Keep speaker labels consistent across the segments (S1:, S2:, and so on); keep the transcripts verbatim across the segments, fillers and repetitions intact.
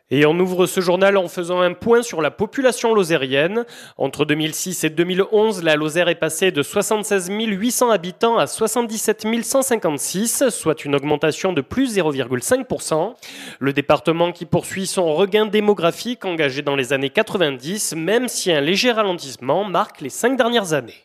S1: Et on ouvre ce journal en faisant un point sur la population lozérienne. Entre deux mille six et deux mille onze, la Lozère est passée de soixante-seize mille huit cents habitants à soixante-dix-sept mille cent cinquante-six, soit une augmentation de plus zéro virgule cinq pour cent. Le département qui poursuit son regain démographique engagé dans les années quatre-vingt-dix, même si un léger ralentissement marque les cinq dernières années.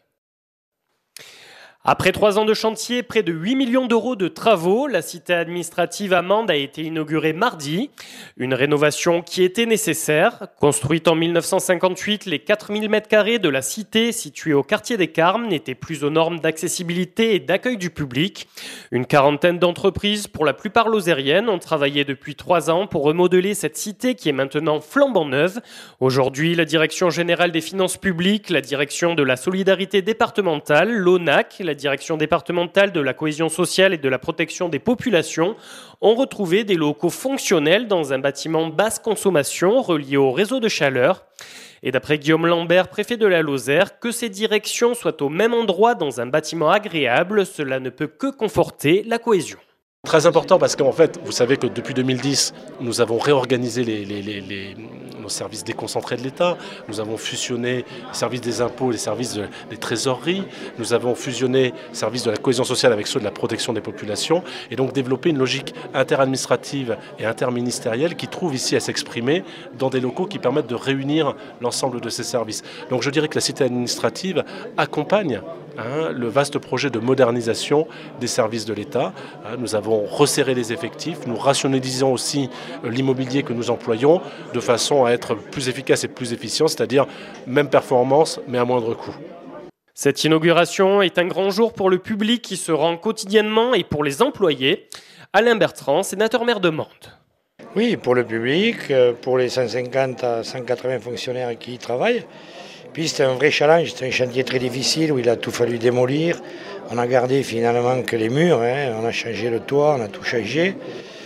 S1: Après trois ans de chantier, près de huit millions d'euros de travaux, la cité administrative à Mende a été inaugurée mardi. Une rénovation qui était nécessaire. Construite en mille neuf cent cinquante-huit, les quatre mille mètres carrés de la cité située au quartier des Carmes n'étaient plus aux normes d'accessibilité et d'accueil du public. Une quarantaine d'entreprises, pour la plupart lozériennes, ont travaillé depuis trois ans pour remodeler cette cité qui est maintenant flambant neuve. Aujourd'hui, la Direction générale des finances publiques, la Direction de la solidarité départementale, l'O N A C, la Direction départementale de la cohésion sociale et de la protection des populations ont retrouvé des locaux fonctionnels dans un bâtiment basse consommation relié au réseau de chaleur. Et d'après Guillaume Lambert, préfet de la Lozère, que ces directions soient au même endroit dans un bâtiment agréable, cela ne peut que conforter la cohésion.
S2: Très important parce qu'en fait, vous savez que depuis deux mille dix, nous avons réorganisé les, les, les, les, nos services déconcentrés de l'État. Nous avons fusionné les services des impôts et les services de, des trésoreries. Nous avons fusionné les services de la cohésion sociale avec ceux de la protection des populations et donc développé une logique interadministrative et interministérielle qui trouve ici à s'exprimer dans des locaux qui permettent de réunir l'ensemble de ces services. Donc je dirais que la cité administrative accompagne hein, le vaste projet de modernisation des services de l'État. Hein, nous avons resserrer les effectifs, nous rationalisons aussi l'immobilier que nous employons de façon à être plus efficace et plus efficient, c'est-à-dire même performance mais à moindre coût.
S1: Cette inauguration est un grand jour pour le public qui se rend quotidiennement et pour les employés. Alain Bertrand, sénateur-maire de Mende.
S3: Oui, pour le public, pour les cent cinquante à cent quatre-vingts fonctionnaires qui y travaillent. Puis c'est un vrai challenge, c'est un chantier très difficile où il a tout fallu démolir. On a gardé finalement que les murs, hein. On a changé le toit, on a tout changé.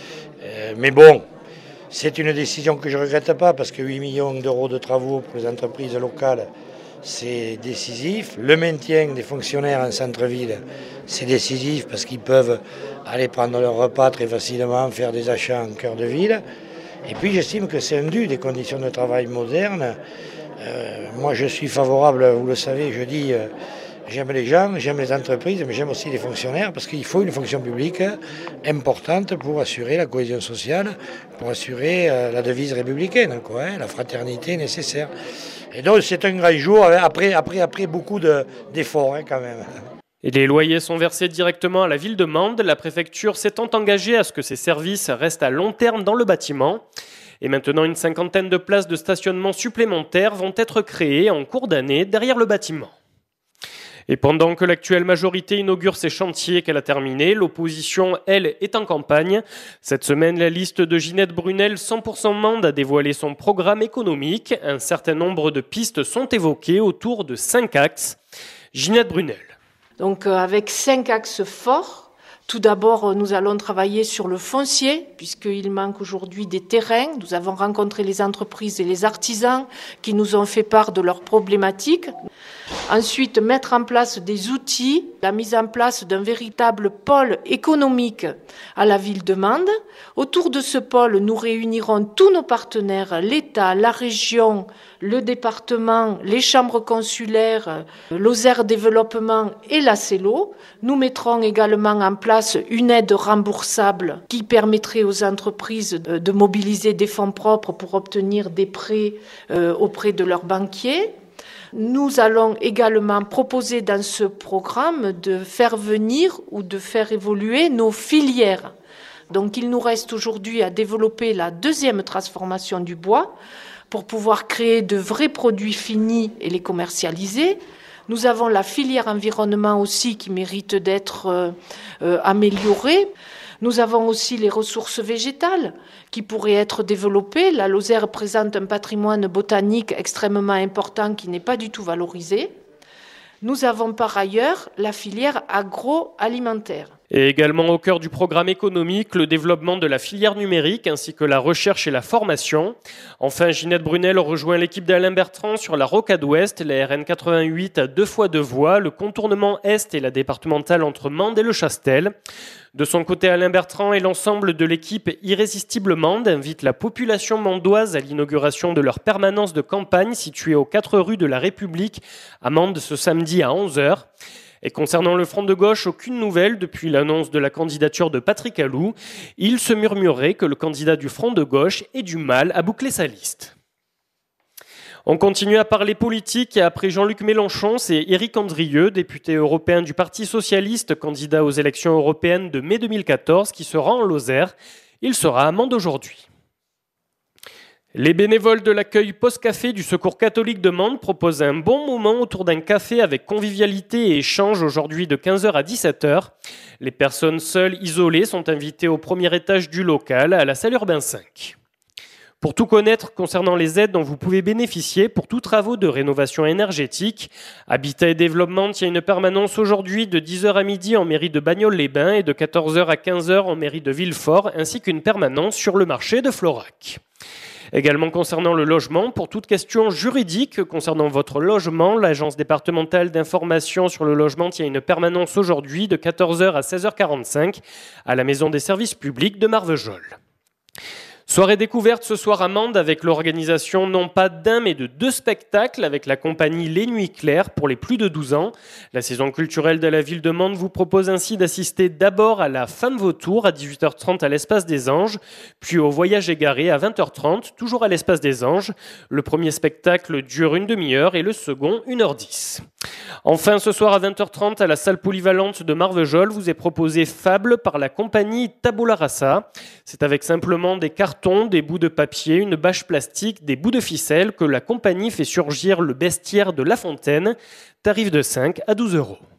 S3: Euh, mais bon, c'est une décision que je ne regrette pas parce que huit millions d'euros de travaux pour les entreprises locales, c'est décisif. Le maintien des fonctionnaires en centre-ville, c'est décisif parce qu'ils peuvent aller prendre leur repas très facilement, faire des achats en cœur de ville. Et puis j'estime que c'est un dû des conditions de travail modernes. Euh, moi je suis favorable, vous le savez, je dis... Euh, J'aime les gens, j'aime les entreprises, mais j'aime aussi les fonctionnaires parce qu'il faut une fonction publique importante pour assurer la cohésion sociale, pour assurer la devise républicaine, quoi, hein, la fraternité nécessaire. Et donc c'est un grand jour, après, après, après beaucoup de, d'efforts hein, quand même.
S1: Et les loyers sont versés directement à la ville de Mende, la préfecture s'étant engagée à ce que ces services restent à long terme dans le bâtiment. Et maintenant, une cinquantaine de places de stationnement supplémentaires vont être créées en cours d'année derrière le bâtiment. Et pendant que l'actuelle majorité inaugure ses chantiers qu'elle a terminés, l'opposition, elle, est en campagne. Cette semaine, la liste de Ginette Brunel, cent pour cent Mende, a dévoilé son programme économique. Un certain nombre de pistes sont évoquées autour de cinq axes. Ginette Brunel.
S4: Donc euh, avec cinq axes forts. Tout d'abord, nous allons travailler sur le foncier, puisqu'il manque aujourd'hui des terrains. Nous avons rencontré les entreprises et les artisans qui nous ont fait part de leurs problématiques. Ensuite, mettre en place des outils, la mise en place d'un véritable pôle économique à la ville de Mende. Autour de ce pôle, nous réunirons tous nos partenaires, l'État, la région, le département, les chambres consulaires, Lozère Développement et la C E L O. Nous mettrons également en place une aide remboursable qui permettrait aux entreprises de mobiliser des fonds propres pour obtenir des prêts auprès de leurs banquiers. Nous allons également proposer dans ce programme de faire venir ou de faire évoluer nos filières. Donc il nous reste aujourd'hui à développer la deuxième transformation du bois pour pouvoir créer de vrais produits finis et les commercialiser. Nous avons la filière environnement aussi qui mérite d'être euh, euh, améliorée. Nous avons aussi les ressources végétales qui pourraient être développées. La Lozère présente un patrimoine botanique extrêmement important qui n'est pas du tout valorisé. Nous avons par ailleurs la filière agroalimentaire.
S1: Et également au cœur du programme économique, le développement de la filière numérique ainsi que la recherche et la formation. Enfin, Ginette Brunel rejoint l'équipe d'Alain Bertrand sur la rocade ouest, la R N quatre-vingt-huit à deux fois deux voies, le contournement est et la départementale entre Mende et le Chastel. De son côté, Alain Bertrand et l'ensemble de l'équipe Irrésistible Mende invitent la population mandoise à l'inauguration de leur permanence de campagne située aux quatre rues de la République à Mende ce samedi à onze heures. Et concernant le front de gauche, aucune nouvelle depuis l'annonce de la candidature de Patrick Alou. Il se murmurait que le candidat du front de gauche ait du mal à boucler sa liste. On continue à parler politique et après Jean-Luc Mélenchon, c'est Éric Andrieux, député européen du Parti socialiste, candidat aux élections européennes de mai deux mille quatorze, qui se rend en Lozère. Il sera à Mende aujourd'hui. Les bénévoles de l'accueil post-café du Secours catholique de Mende proposent un bon moment autour d'un café avec convivialité et échange aujourd'hui de quinze heures à dix-sept heures. Les personnes seules isolées sont invitées au premier étage du local à la salle Urbain cinq. Pour tout connaître concernant les aides dont vous pouvez bénéficier pour tous travaux de rénovation énergétique, Habitat et Développement tient une permanence aujourd'hui de dix heures à midi en mairie de Bagnols-les-Bains et de quatorze heures à quinze heures en mairie de Villefort, ainsi qu'une permanence sur le marché de Florac. Également concernant le logement, pour toute question juridique concernant votre logement, l'Agence départementale d'information sur le logement tient une permanence aujourd'hui de quatorze heures à seize heures quarante-cinq à la Maison des services publics de Marvejols. Soirée découverte ce soir à Mende avec l'organisation non pas d'un mais de deux spectacles avec la compagnie Les Nuits Claires pour les plus de douze ans. La saison culturelle de la ville de Mende vous propose ainsi d'assister d'abord à la Femme Vautour à dix-huit heures trente à l'Espace des Anges, puis au Voyage égaré à vingt heures trente, toujours à l'Espace des Anges. Le premier spectacle dure une demi-heure et le second une heure dix. Enfin, ce soir à vingt heures trente à la salle polyvalente de Marvejols, vous est proposé Fable par la compagnie Tabula Rasa. C'est avec simplement des cartons, des bouts de papier, une bâche plastique, des bouts de ficelle que la compagnie fait surgir le bestiaire de La Fontaine, tarif de cinq à douze euros.